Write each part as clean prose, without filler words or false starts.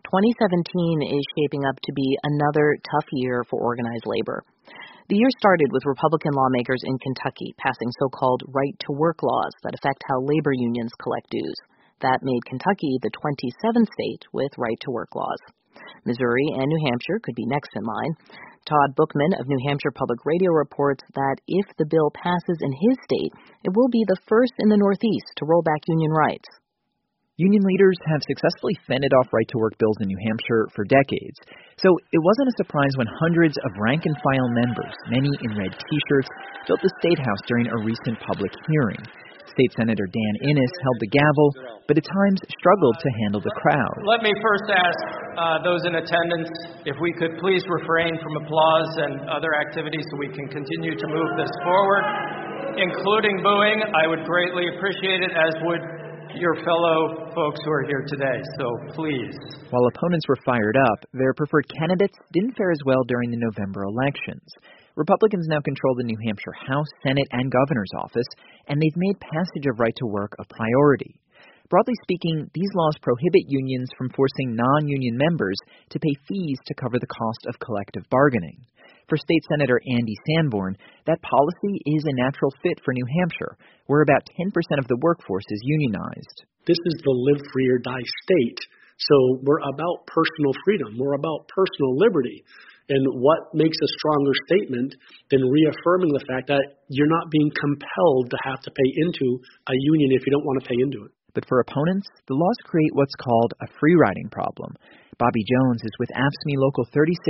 2017 is shaping up to be another tough year for organized labor. The year started with Republican lawmakers in Kentucky passing so-called right-to-work laws that affect how labor unions collect dues. That made Kentucky the 27th state with right-to-work laws. Missouri and New Hampshire could be next in line. Todd Bookman of New Hampshire Public Radio reports that if the bill passes in his state, it will be the first in the Northeast to roll back union rights. Union leaders have successfully fended off right-to-work bills in New Hampshire for decades, so it wasn't a surprise when hundreds of rank-and-file members, many in red T-shirts, filled the State House during a recent public hearing. State Senator Dan Innes held the gavel, but at times struggled to handle the crowd. Let me first ask those in attendance if we could please refrain from applause and other activities so we can continue to move this forward, including booing. I would greatly appreciate it, as would your fellow folks who are here today, so please. While opponents were fired up, their preferred candidates didn't fare as well during the November elections. Republicans now control the New Hampshire House, Senate, and Governor's office, and they've made passage of right to work a priority. Broadly speaking, these laws prohibit unions from forcing non-union members to pay fees to cover the cost of collective bargaining. For State Senator Andy Sanborn, that policy is a natural fit for New Hampshire, where about 10% of the workforce is unionized. This is the live free or die state, so we're about personal freedom. We're about personal liberty. And what makes a stronger statement than reaffirming the fact that you're not being compelled to have to pay into a union if you don't want to pay into it? But for opponents, the laws create what's called a free-riding problem. Bobby Jones is with AFSCME Local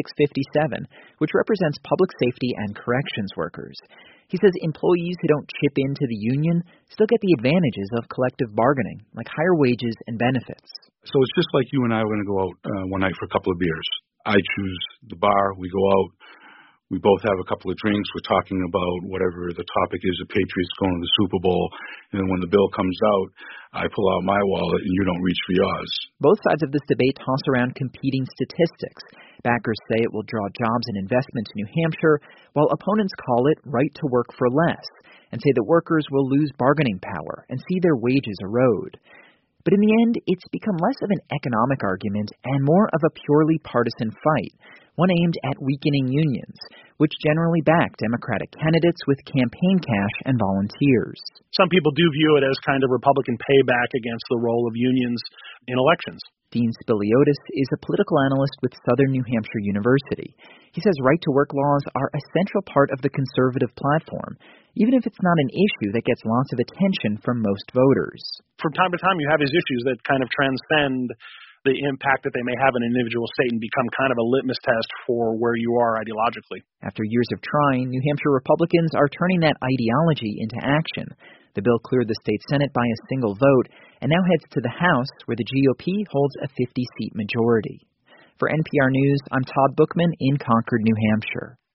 3657, which represents public safety and corrections workers. He says employees who don't chip into the union still get the advantages of collective bargaining, like higher wages and benefits. So it's just like you and I are going to go out one night for a couple of beers. I choose the bar, we go out, we both have a couple of drinks, we're talking about whatever the topic is, the Patriots going to the Super Bowl, and then when the bill comes out, I pull out my wallet and you don't reach for yours. Both sides of this debate toss around competing statistics. Backers say it will draw jobs and investment to New Hampshire, while opponents call it right to work for less, and say that workers will lose bargaining power and see their wages erode. But in the end, it's become less of an economic argument and more of a purely partisan fight, one aimed at weakening unions, which generally back Democratic candidates with campaign cash and volunteers. Some people do view it as kind of Republican payback against the role of unions in elections. Dean Spiliotis is a political analyst with Southern New Hampshire University. He says right-to-work laws are a central part of the conservative platform, even if it's not an issue that gets lots of attention from most voters. From time to time, you have these issues that kind of transcend the impact that they may have in an individual state and become kind of a litmus test for where you are ideologically. After years of trying, New Hampshire Republicans are turning that ideology into action. The bill cleared the state Senate by a single vote and now heads to the House, where the GOP holds a 50-seat majority. For NPR News, I'm Todd Bookman in Concord, New Hampshire.